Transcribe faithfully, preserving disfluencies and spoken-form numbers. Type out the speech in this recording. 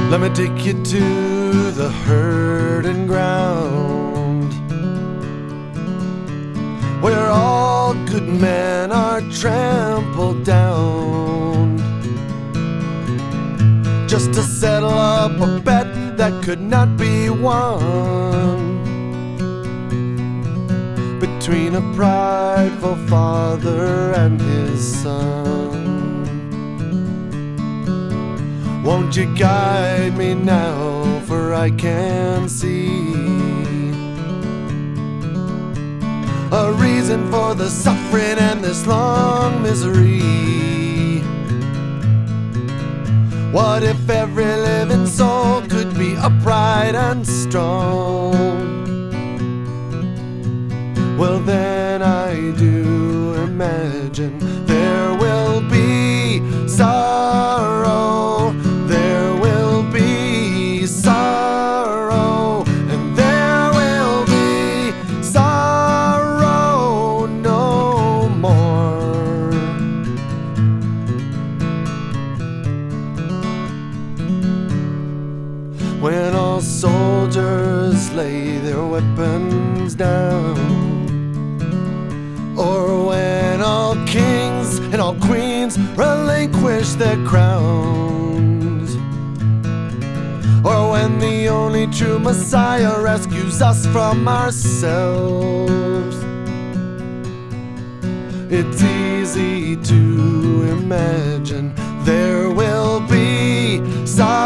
Let me take you to the hurting ground, where all good men are trampled down, just to settle up a bet that could not be won, between a prideful father and his son. Won't you guide me now, for I can see a reason for the suffering and this long misery. What if every living soul could be upright and strong? Well, then I do imagine there will be sorrow, there will be sorrow, and there will be sorrow no more. When all soldiers lay their weapons down, or when all kings and all queens relinquish their crowns, or when the only true Messiah rescues us from ourselves, it's easy to imagine there will be sorrow.